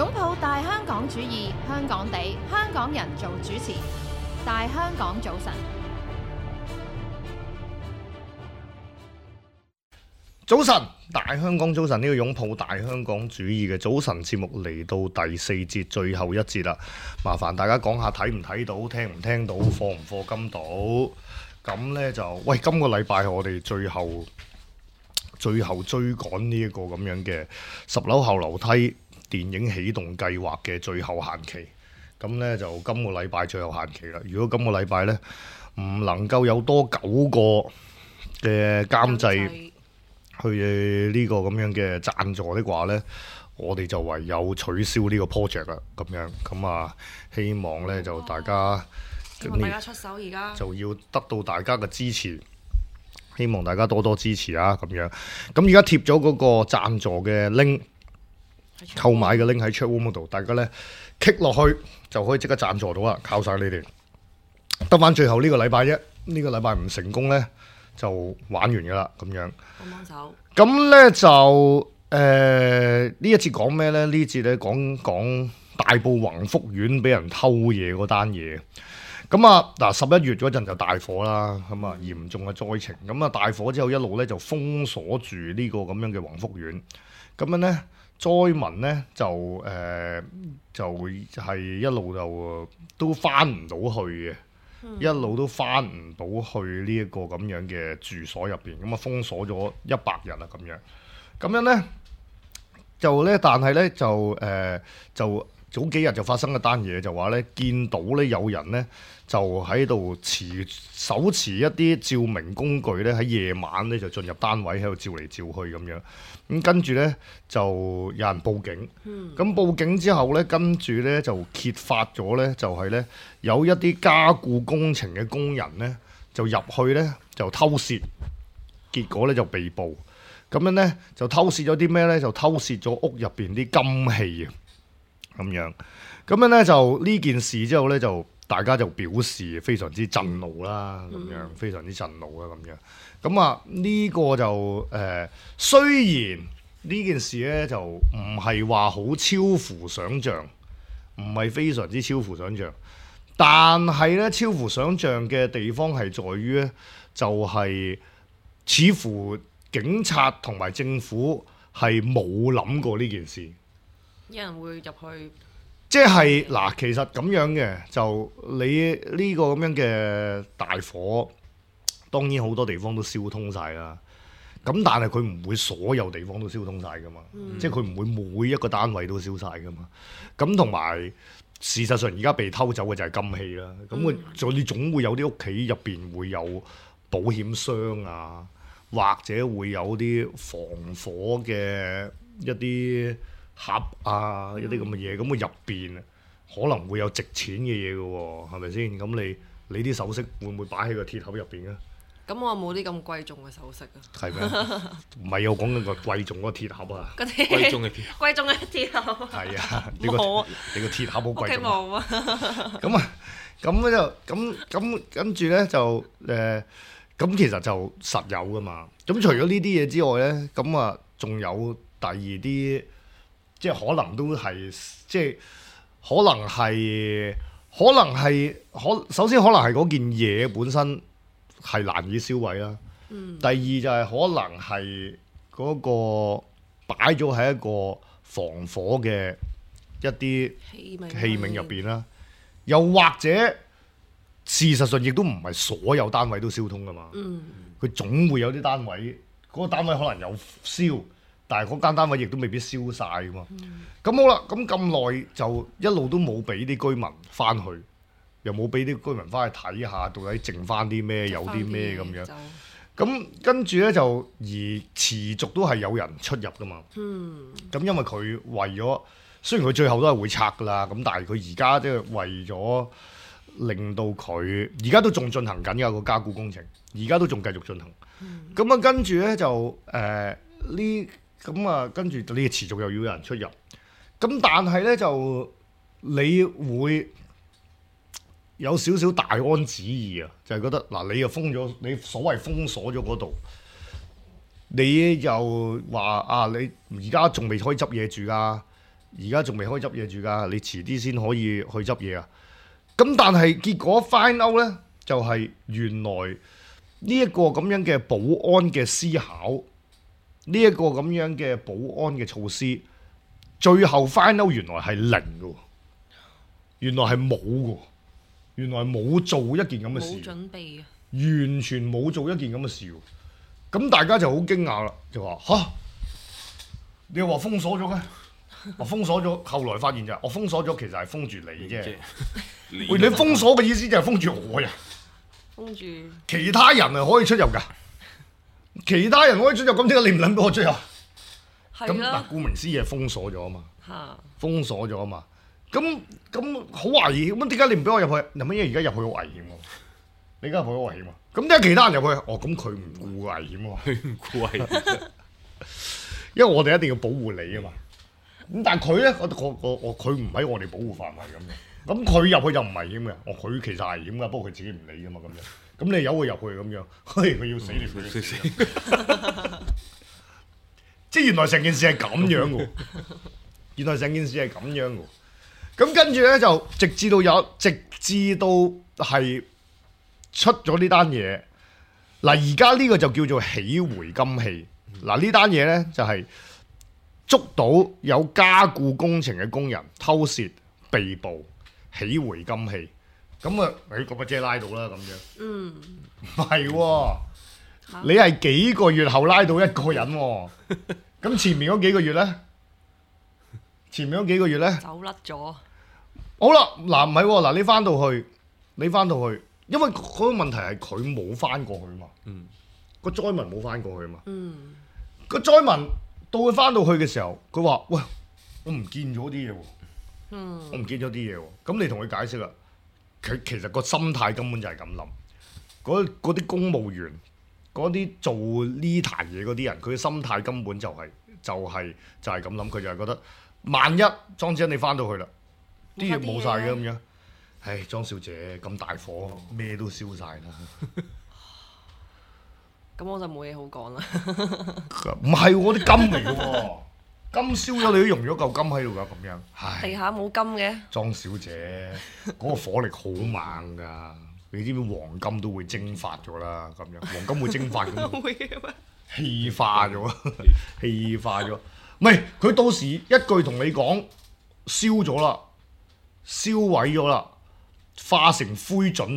擁抱大香港主義，香港地，香港人做主持。大香港早晨， 早晨，大香港早晨，呢個擁抱大香港主義嘅早晨節目嚟到第四節最後一節啦，麻煩大家講下睇唔睇到，聽唔聽到，課唔課金到？咁呢就喂，今個禮拜我哋最後追趕呢一個咁樣嘅10樓後樓梯電影起動計劃嘅最後限期，咁呢就今個禮拜最後限期啦。如果今個禮拜呢唔能夠有多9個嘅監製去呢個咁樣嘅贊助的話呢，我哋就唯有取消呢個 project 啦。咁啊，希望呢就大家出手，而家就要得到大家嘅支持，希望大家多多支持啊！咁而家貼咗嗰個贊助嘅 link， 購買嘅 link 喺 chatroom 嗰度，大家呢 click 落去就可以即刻贊助到啦，靠晒你哋。得翻最後呢個禮拜啫，呢個禮拜唔成功呢，就玩完噶啦，咁樣。 幫手。咁呢就呢一節講咩呢？呢節呢講大埔宏福苑俾人偷嘢嗰單嘢。咁啊嗱，11月嗰陣就大火啦，咁啊嚴重嘅災情。咁啊大火之後一路呢就封鎖住呢個咁樣嘅宏福苑。咁樣呢，災民呢就會係一路就都翻唔到去嘅。一路都翻唔到去呢一個咁樣嘅住所入邊，咁啊封鎖咗100日啦咁樣呢，但係呢，就早幾日就發生一單嘢，就話呢見到呢有人呢就喺度手持一啲照明工具呢，喺夜晚呢就進入單位喺度照嚟照去咁樣。咁跟住呢，就有人報警，咁報警之後呢，跟住呢就揭發咗呢，就係呢有一啲加固工程嘅工人呢，就入去呢，就偷竊，結果呢就被捕。咁樣呢，就偷竊咗啲咩呢？就偷竊咗屋入邊啲金器啊，咁樣呢，就呢件事之後呢，就大家就表示非常之震怒啦，咁樣非常之震怒啦，咁樣。咁啊呢個就雖然呢件事呢，就唔係話好超乎想像，唔係非常之超乎想像，但係呢，超乎想像嘅地方係在於呢，就係似乎警察同埋政府係冇諗過呢件事。 有人會入去， 即係嗱，其實咁樣嘅，就你呢個咁樣嘅大火，當然好多地方都燒通晒啦。咁但係佢唔會所有地方都燒通晒噶嘛，即係佢唔會每一個單位都燒晒噶嘛。咁同埋事實上而家被偷走嘅就係金器啦。咁你總會有啲屋企入邊會有保險箱啊，或者會有啲防火嘅一啲盒啊，一啲咁嘅嘢，咁佢入邊可能會有值錢嘅嘢嘅喎，係咪先？咁你啲首飾會唔會擺喺個鐵盒入邊啊？ 咁我冇啲咁貴重嘅首飾啊。係咩？唔係我講緊個貴重嗰個鐵盒啊！ 貴重嘅鐵盒。 係啊，你個鐵盒好貴重。 屋企冇啊。 咁跟住咧就咁其實就實有噶嘛。咁除咗呢啲嘢之外咧，咁啊仲有第二啲。即係可能都係，即係可能係首先可能係嗰件嘢本身係難以銷毀啦。第二就係可能係嗰個擺咗喺一個防火嘅一啲器皿入邊啦。又或者事實上亦都唔係所有單位都燒通㗎嘛。佢總會有啲單位，嗰個單位可能有燒。但係嗰間單位亦都未必燒晒㗎嘛。咁好啦，咁耐就一路都冇俾啲居民翻去，又冇俾啲居民翻去睇下到底剩翻啲咩，有啲咩咁樣。咁跟住呢，就而持續都係有人出入㗎嘛。咁因為佢為咗，雖然佢最後都係會拆㗎啦，咁但係佢而家即係為咗令到佢而家都仲進行緊有個加固工程，而家都仲繼續進行。咁跟住呢，就跟住你持續又要有人出入，咁但係呢，就你會有少少大安旨意啊，就係覺得嗱，你又封咗，你所謂封鎖咗嗰度，你又話啊，你而家仲未可以執嘢住㗎， 而家仲未可以執嘢住㗎，你遲啲先可以去執嘢啊。咁但係結果 find out 咧，就係、原來呢一個咁樣嘅保安嘅思考，呢一個咁樣嘅保安嘅措施，最後 find out 原來係零㗎，原來係冇㗎，原來冇做一件咁嘅事， 冇準備啊！ 完全冇做一件咁嘅事喎。咁大家就好驚訝啦，就話吓，你又話封鎖咗嘅？我封鎖咗，後來發現就係我封鎖咗，其實係封住你啫。喂，你封鎖嘅意思就係封住我呀？ 封住其他人係可以出入㗎，其他人可以出入，咁點解你唔諗俾我出入？咁嗱，顧名思義係封鎖咗啊嘛，封鎖咗啊嘛。咁好危險，咁點解你唔俾我入去？嗱，乜嘢而家入去好危險喎？你而家入去好危險啊！咁點解其他人入去？哦，咁佢唔顧危險喎，佢唔顧危險，因為我哋一定要保護你啊嘛。咁但係佢咧，佢唔喺我哋保護範圍咁樣，咁佢入去就唔危險嘅。佢其實危險㗎，不過佢自己唔理㗎嘛咁樣。咁你由佢入去咁樣，佢要死你佢死。即係原來成件事係咁樣嘅，原來成件事係咁樣嘅。咁跟住咧就直至到係出咗呢單嘢。嗱，而家呢個就叫做起回金器。嗱，呢單嘢咧就係捉到有加固工程嘅工人偷竊被捕，起回金器。咁啊，咁啊，即係拉到啦咁樣。唔係喎，你係幾個月後拉到一個人喎。咁前面嗰幾個月咧？前面嗰幾個月咧？ 走甩咗。 好啦，嗱唔係喎，嗱你翻到去，因為嗰個問題係佢冇翻過去嘛。個災民冇翻過去嘛。個災民到佢翻到去嘅時候，佢話：喂，我唔見咗啲嘢喎。我唔見咗啲嘢喎。咁你同佢解釋啦。佢其實個心態根本就係咁諗。嗰啲公務員，嗰啲做呢壇嘢嗰啲人，佢嘅心態根本就係咁諗。佢就係覺得，萬一莊子你翻到去啦，啲嘢冇晒嘅咁樣。唉，莊小姐咁大火，咩都燒晒啦。 咁我就冇嘢好講啦。 唔係我啲金嚟嘅喎，金燒咗你都溶咗嚿金喺度㗎，咁樣。唉， 地下冇金嘅。莊小姐，嗰個火力好猛㗎，你知唔知黃金都會蒸發咗啦？咁樣黃金會蒸發咁。會嘅咩？氣化咗，氣化咗。唔係佢到時一句同你講燒咗啦，燒毀咗啦，化成灰燼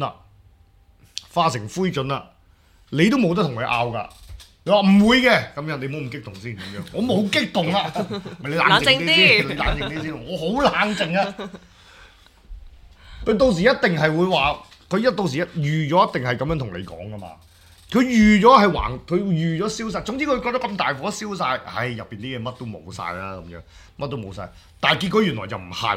啦，你都冇得同佢拗㗎。你話唔會嘅，咁樣你唔好咁激動先咁樣。我冇激動啦，咪你冷靜啲，你冷靜啲先。我好冷靜啊！佢到時一定係會話，到時預咗一定係咁樣同你講㗎嘛。佢預咗佢預咗燒晒。總之佢覺得咁大火燒晒，唉，入邊啲嘢乜都冇晒啦，咁樣乜都冇晒。但係結果原來就唔係，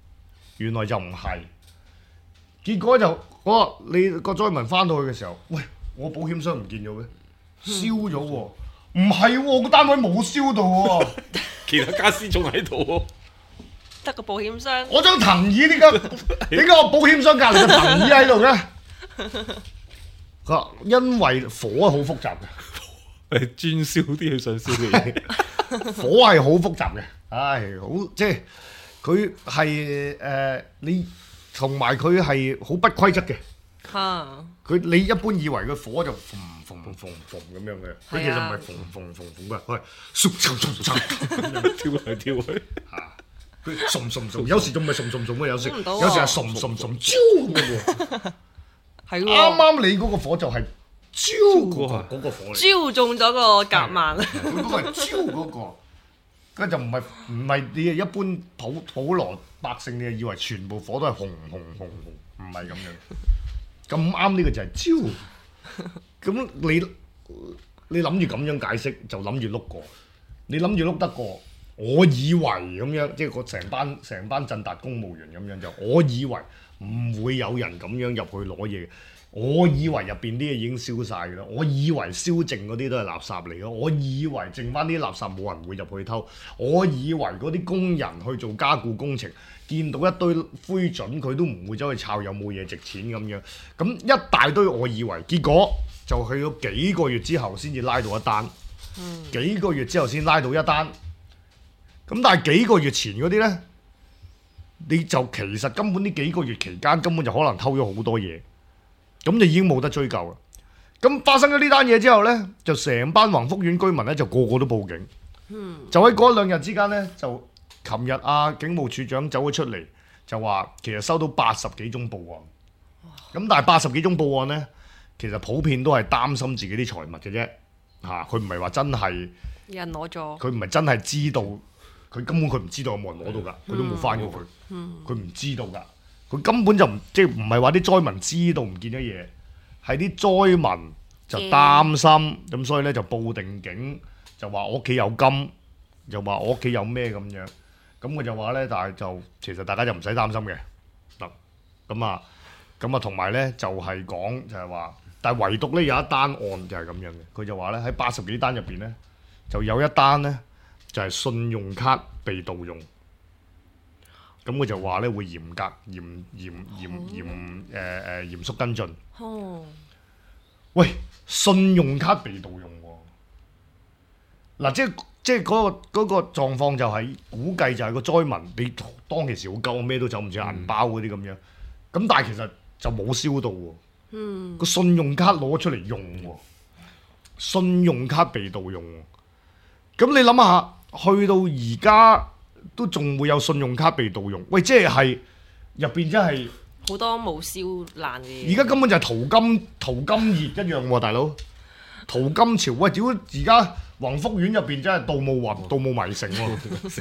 結果就你個災民翻到去嘅時候，喂，我保險箱唔見咗咩？燒咗喎，唔係喎，個單位冇燒到喎， 其他家私仲喺度喎， 得個保險箱。 我張藤椅點解我保險箱隔離個藤椅喺度嘅？佢話因為火好複雜嘅， 專燒啲佢想燒嘅嘢， 火係好複雜嘅，唉，好即係佢係你同埋佢係好不規則嘅。你一般以為個火就嘭咁樣嘅，佢其實唔係嘭嘅，佢係跳嚟跳去嚇，佢有時仲唔係嘅，有時係焦嘅喎。係喎，啱你嗰個火就係焦嗰個火嚟， 焦中咗個夾萬。 佢嗰個係焦嗰個，佢就唔係你一般普羅百姓，你以為全部火都係紅，唔係咁樣。咁啱呢個就係焦，咁你諗住咁樣解釋就諗住碌過，你諗住碌得過，我以為咁樣，即係個成班鎮達公務員咁樣就，我以為唔會有人咁樣入去攞嘢，我以為入邊啲嘢已經燒晒㗎啦，我以為燒剩嗰啲都係垃圾嚟咯，我以為剩翻啲垃圾冇人會入去偷，我以為嗰啲工人去做加固工程，見到一堆灰燼佢都唔會走去抄有冇嘢值錢咁樣，咁一大堆我以為，結果就去咗幾個月之後先至拉到一單，幾個月之後先拉到一單， 咁但係幾個月前嗰啲咧，你就其實根本呢幾個月期間根本就可能偷咗好多嘢，咁就已經冇得追究啦。咁發生咗呢單嘢之後咧，就成班宏福苑居民咧就個個都報警。就喺嗰兩日之間咧，就琴日警務處長走咗出嚟，就話其實收到80幾宗報案。咁但係80幾宗報案咧，其實普遍都係擔心自己啲財物嘅啫。佢唔係話真係有人攞咗， 佢唔係真係知道，佢根本佢唔知道有冇人攞到㗎，佢都冇翻過去，佢唔知道㗎，佢根本就唔即係唔係話啲災民知道唔見咗嘢，係啲災民就擔心，咁所以咧就報定警，就話我屋企有金，就話我屋企有咩咁樣，咁佢就話咧，但係就其實大家就唔使擔心嘅，嗱，咁啊同埋咧就係講就係話。但係唯獨咧有一單案就係咁樣嘅，佢就話咧喺80幾單入邊咧，就有一單咧就係信用卡被盜用，咁佢就話咧會嚴肅跟進。喂，信用卡被盜用喎，嗱即係嗰個狀況就係估計就係個災民你當其時好鳩，咩都走唔住銀包嗰啲咁樣，咁但係其實就冇燒到喎。個信用卡攞出嚟用喎，信用卡被盜用喎，咁你諗下，去到而家都仲會有信用卡被盜用，喂，即係入邊真係好多冇燒爛嘅嘢。 而家根本就係淘金熱一樣喎，大佬，淘金潮，喂，屌而家宏福苑入邊真係盜墓迷城喎，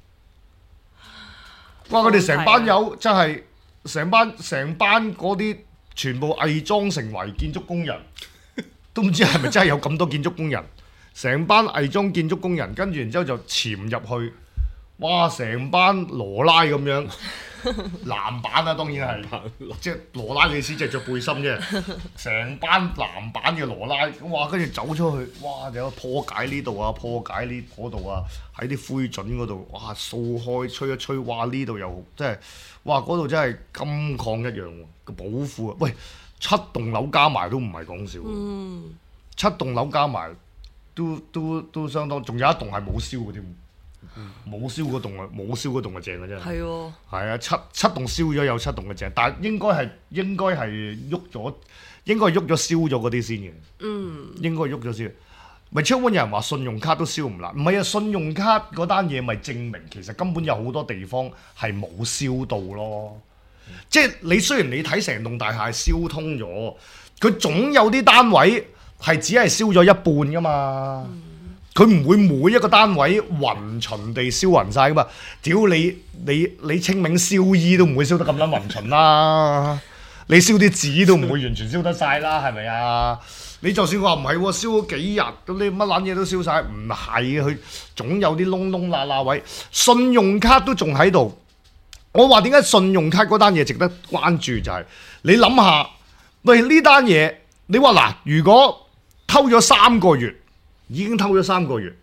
哇！佢哋成班友真係成班嗰啲。全部偽裝成為建築工人，都唔知係咪真係有咁多建築工人，成班偽裝建築工人，跟住然之後就潛入去，哇！成班羅拉咁樣，男版啊當然係，即係羅拉嘅意思即係着背心啫，成班男版嘅羅拉，哇！跟住走出去，哇！有破解呢度啊，破解呢嗰度啊，喺啲灰燼嗰度，哇！掃開吹一吹，哇！呢度又即係，哇！嗰度真係金礦一樣喎。個寶庫啊！喂，7棟樓加埋都唔係講笑，7棟樓加埋都相當，仲有一棟係冇燒嘅添，冇燒嗰棟啊，冇燒嗰棟啊正嘅真係。係喎。係啊，七棟燒咗有7棟嘅正，但係應該係喐咗，應該係喐咗燒咗嗰啲先嘅。應該喐咗先。咪超温有人話信用卡都燒唔爛，唔係啊！信用卡嗰單嘢咪證明其實根本有好多地方係冇燒到咯。即係你雖然你睇成棟大廈燒通咗，佢總有啲單位係只係燒咗一半噶嘛，佢唔會每一個單位勻循地燒勻晒噶嘛。屌你清明燒衣都唔會燒得咁撚勻循啦，你燒啲紙都唔會完全燒得晒啦，係咪啊？你就算話唔係喎，燒咗幾日咁，你乜撚嘢都燒晒，唔係佢總有啲窿窿罅罅位，信用卡都仲喺度。我話點解信用卡嗰單嘢值得關注就係你諗下，喂呢單嘢你話嗱，如果偷咗3個月，已經偷咗3個月，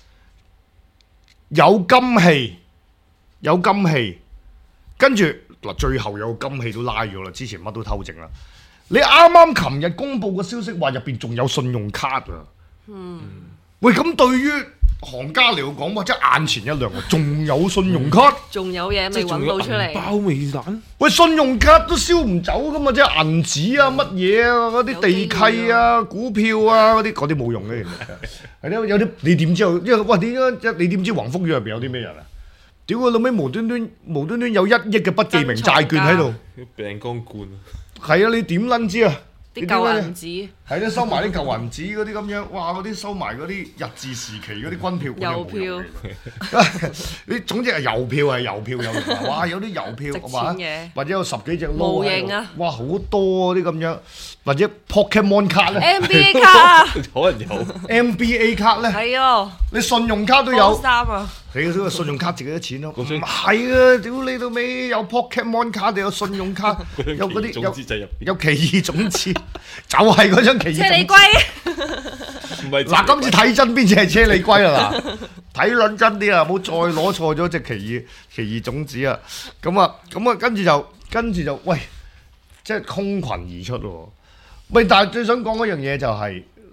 有金器，跟住嗱最後有金器都拉咗啦，之前乜都偷剩啦。你啱啱琴日公布個消息話入邊仲有信用卡啊，喂咁對於行家嚟講，哇！真係眼前一亮喎，仲有信用卡， 仲有嘢未揾到出嚟， 包未爛。喂， 信用卡都燒唔走噶嘛，即係銀紙啊、乜嘢啊、嗰啲地契啊、股票啊嗰啲冇用嘅，係咯，有啲你點知？因為哇，你點知宏福苑入邊有啲咩人啊？屌佢老尾無端端有1億嘅不記名債券喺度， 病光罐。 係啊，你點撚知啊？ 啲舊銀紙係咯，收埋啲舊銀紙嗰啲咁樣，哇！嗰啲收埋嗰啲日治時期嗰啲軍票、郵票，你總之係郵票係郵票有，哇！有啲郵票係嘛，或者有10幾隻模型啊， 哇！好多啲咁樣，或者 Pokemon 卡咧 ，NBA 卡啊， 可能有 NBA 卡咧， 係啊， 你信用卡都有。 衫啊！ 你嗰個信用卡值幾多錢咯？唔係啊！屌你到尾有 Pokemon 卡定有信用卡，有嗰啲有奇異種子，就係嗰張奇異種子。 車厘龜唔係嗱，今次睇真邊隻係車厘龜啊！嗱，睇撚真啲啊，唔好再攞錯咗隻奇異種子啊！咁啊，跟住就喂，即係空群而出喎。喂，但係最想講嗰樣嘢就係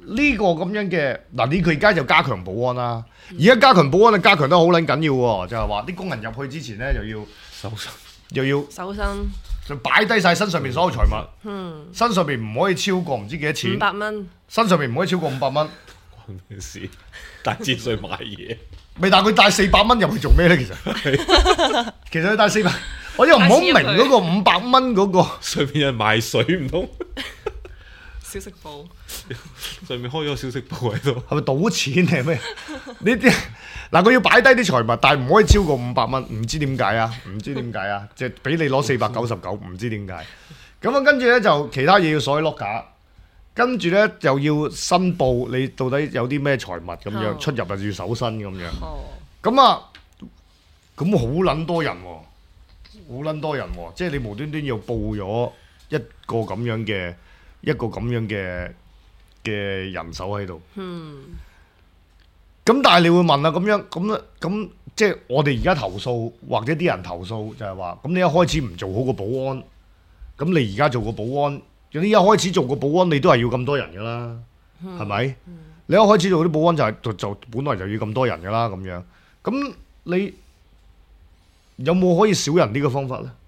呢個咁樣嘅嗱，佢而家就加強保安啦。而家加強保安，加強得好撚緊要喎，就係話啲工人入去之前咧，又要搜身就擺低晒身上面所有財物，身上面唔可以超過唔知幾多錢 ，500蚊， 身上面唔可以超過500蚊。 關咩事？帶節稅買嘢， 咪但係佢帶400蚊入去做咩咧？其實佢帶400，我又唔好明嗰個500蚊嗰個上面有人賣水唔通？ 小食部， 上面開咗個小食部喺度， 係咪賭錢定係咩？呢啲嗱，佢要擺低啲財物，但係唔可以超過500蚊，唔知點解啊？唔知點解啊？即係俾你攞499，唔知點解。咁啊，跟住咧就其他嘢要鎖喺 lock 架，跟住咧又要申報你到底有啲咩財物咁樣，出入又要搜身咁樣。咁啊，咁好撚多人喎，好撚多人喎，即係你無端端要報咗一個咁樣嘅人手喺度。咁但係你會問啊，咁即係我哋而家投訴或者啲人投訴就係話，咁你一開始唔做好個保安，咁你而家做個保安，你一開始做個保安你都係要咁多人噶啦，係咪？你一開始做啲保安就本來就要咁多人噶啦咁樣，咁你有冇可以少人啲嘅方法呢？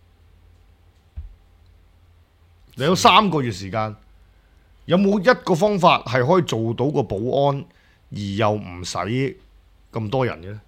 你有3個月時間，有冇一個方法係可以做到個保安而又唔使咁多人嘅咧？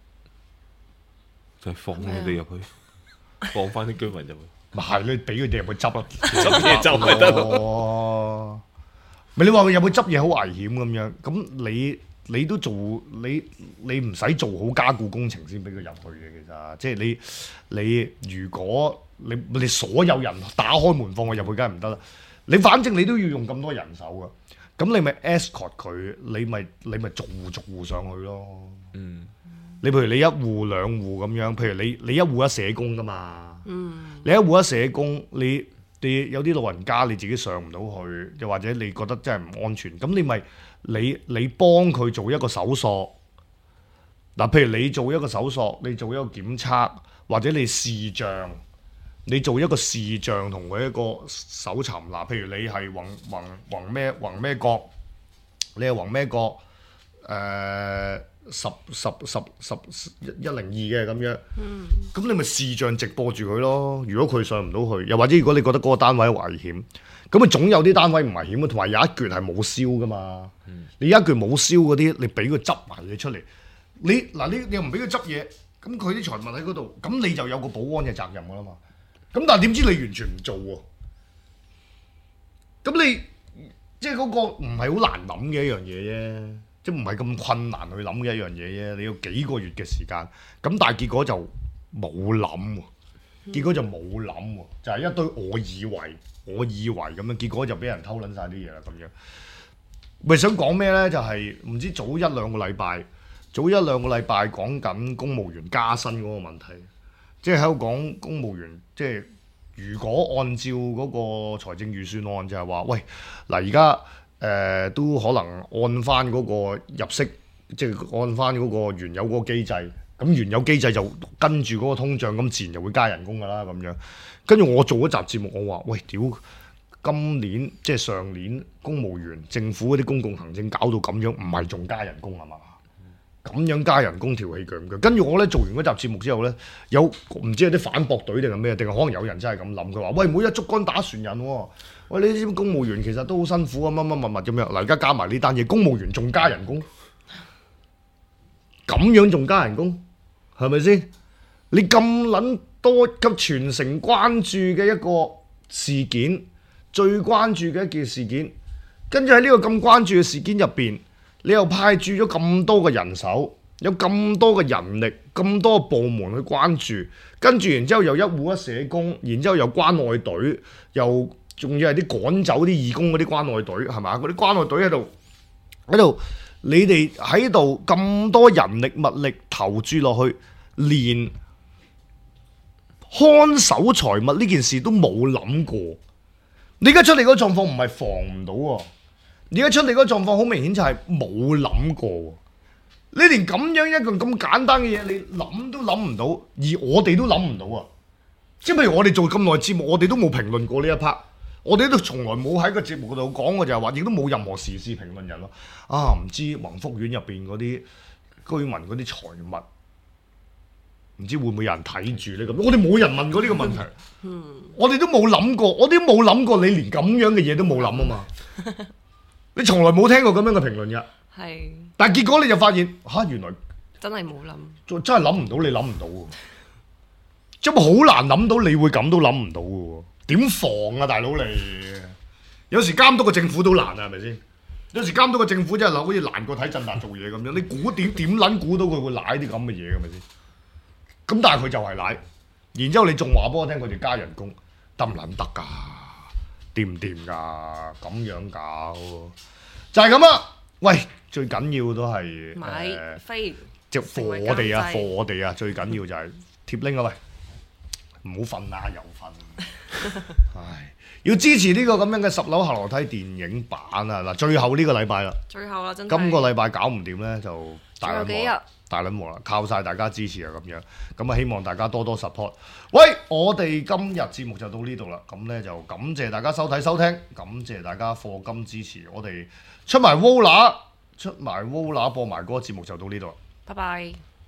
就係放佢哋入去，放翻啲居民入去。 咪係你俾佢哋入去執啊， 執嘢就咪得咯。 哦，咪你話佢入去執嘢好危險咁樣，咁你都做你唔使做好加固工程先俾佢入去嘅，其實即係你如果你所有人打開門放佢入去，梗係唔得啦。你反正你都要用咁多人手噶，咁你咪 escort 佢，你咪逐戶上去咯。你譬如你1戶2戶咁樣，譬如你1戶1社工噶嘛，你1戶1社工，你有啲老人家你自己上唔到去，又或者你覺得真係唔安全，咁你咪你幫佢做一個搜索。嗱，譬如你做一個搜索，你做一個檢測，或者你視像，你做一個視像同佢一個搜尋。嗱，譬如你係宏咩角，你係宏咩角102嘅咁樣，咁你咪視像直播住佢咯。如果佢上唔到去，又或者如果你覺得嗰個單位危險，咁啊總有啲單位唔危險嘅，同埋有一橛係冇燒噶嘛。你有一橛冇燒嗰啲，你俾佢執埋嘢出嚟，你又唔俾佢執嘢，咁佢啲財物喺嗰度，咁你就有個保安嘅責任噶啦嘛。咁但係點知你完全唔做喎？咁你即係嗰個唔係好難諗嘅一樣嘢啫。即係唔係咁困難去諗嘅一樣嘢啫，你要幾個月嘅時間，咁但係結果就冇諗喎，結果就冇諗喎，就係一堆我以為咁樣，結果就俾人偷撚晒啲嘢啦咁樣。咪想講咩呢？就係唔知早1-2個禮拜講緊公務員加薪嗰個問題，即係喺度講公務員，即係如果按照嗰個財政預算案就係話，喂嗱而家。都可能按翻嗰個入息，即係按翻嗰個原有嗰個機制，咁原有機制就跟住嗰個通脹，咁自然就會加人工㗎啦咁樣。跟住我做一集節目，我話：喂，屌！今年即係上年公務員政府嗰啲公共行政搞到咁樣，唔係仲加人工係嘛？咁樣加人工條氣強嘅。跟住我咧做完嗰集節目之後咧，有唔知係啲反駁隊定係咩？定係可能有人真係咁諗，佢話：喂，每一竹竿打船人喎。喂，你知唔知公務員其實都好辛苦啊？乜咁樣嗱，而家加埋呢單嘢，公務員仲加人工，咁樣仲加人工，係咪先？你咁撚多咁全城關注嘅一個事件，最關注嘅一件事件，跟住喺呢個咁關注嘅事件入邊，你又派駐咗咁多嘅人手，有咁多嘅人力，咁多部門去關注，跟住然之後又1戶1社工，然之後又關愛隊，又仲要係啲趕走啲義工嗰啲關愛隊，係嘛？嗰啲關愛隊喺度，你哋喺度咁多人力物力投注落去，連看守財物呢件事都冇諗過。你而家出嚟嗰個狀況唔係防唔到喎，你而家出嚟嗰個狀況好明顯就係冇諗過。你連咁樣一個咁簡單嘅嘢，你諗都諗唔到，而我哋都諗唔到啊！即係譬如我哋做咁耐節目，我哋都冇評論過呢一 part。 我哋都從來冇喺個節目度講過，就係話，亦都冇任何時事評論人咯。唔知宏福苑入邊嗰啲居民嗰啲財物，唔知會唔會有人睇住呢？咁我哋冇人問過呢個問題，我哋都冇諗過，我哋都冇諗過，你連咁樣嘅嘢都冇諗啊嘛！你從來冇聽過咁樣嘅評論㗎， 係但係結果你就發現原來真係冇諗。 真係諗唔到，你諗唔到喎，即係好難諗到，你會咁都諗唔到嘅喎，點防啊大佬你？有時監督個政府都難啊，係咪先？有時監督個政府真係好似難過睇振達做嘢咁樣，你估點撚估到佢會賴啲咁嘅嘢嘅咪先？咁但係佢就係賴，然之後你仲話俾我聽佢哋加人工得唔撚得㗎？掂唔掂㗎？咁樣搞就係咁啦。喂，最緊要都係買飛， 即係貨我哋啊，貨我哋啊，最緊要就係貼 link 啊！喂，唔好瞓啊，又瞓。唉，要支持呢個咁樣嘅10樓下樓梯電影版啊！嗱，最後呢個禮拜啦， 最後啦，真係今個禮拜搞唔掂咧，就大撚仲有幾日鑊啦，大撚鑊啦，靠晒大家支持啊咁樣。咁啊，希望大家多多 support。喂，我哋今日節目就到呢度啦。咁咧就感謝大家收睇收聽，感謝大家課金支持。我哋出埋 Vola 播埋嗰個節目就到呢度啦。 拜拜。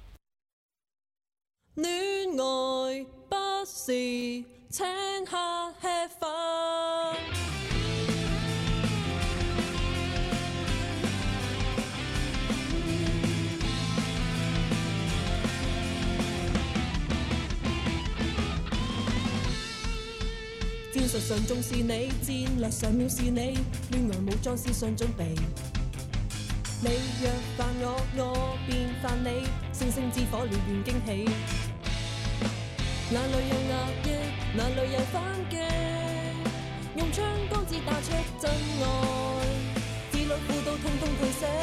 戀愛不是請客吃飯，戰術上重視你，戰略上藐視你，戀愛武裝思想準備。你若犯我，我便犯你，星星之火燎原驚喜。哪裏有壓抑，哪裏有反擊，用槍桿子打出真愛，自律輔導通通退色。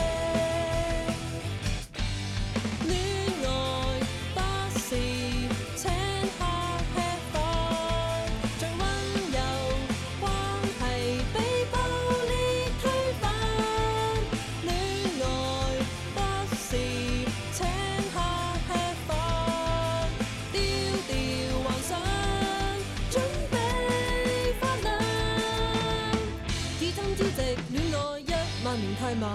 戀愛不是請客吃飯，最溫柔關係被暴力推翻。戀愛不是請客吃飯，丟掉幻想，準備發亮。自斟朝夕，戀愛1萬年太慢。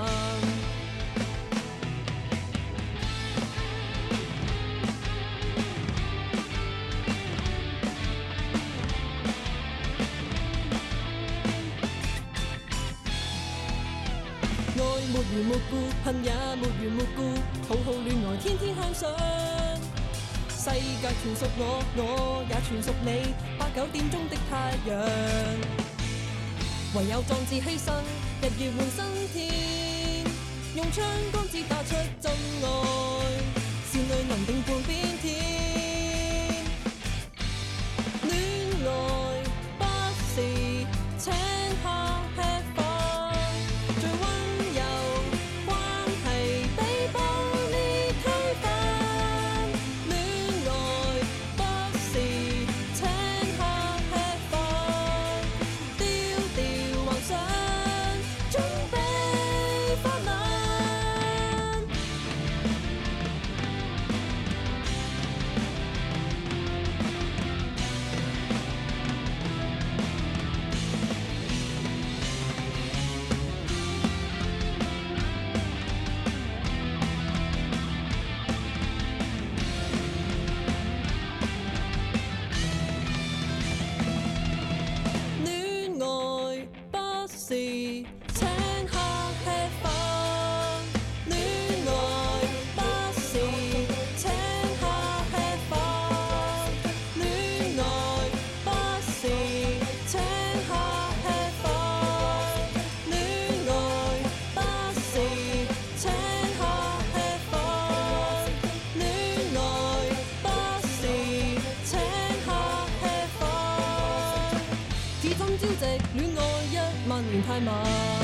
愛沒緣沒故，恨也沒緣沒故，討好戀愛天天向上。世界全屬我，我也全屬你，8、9點鐘的太陽。唯有壯志犧牲，日月換新天，用槍桿子打出真愛，少女能定半邊天。戀愛不是請客吃飯，最溫柔關係被暴力推翻。戀愛不是請客吃飯，丟掉幻想，準備發亮。戀愛不是請客吃飯，戀愛不是請客吃飯，戀愛不是請客吃飯，戀愛不是請客吃飯，戀愛不是請客吃飯。自斟朝夕，戀愛1萬年太慢。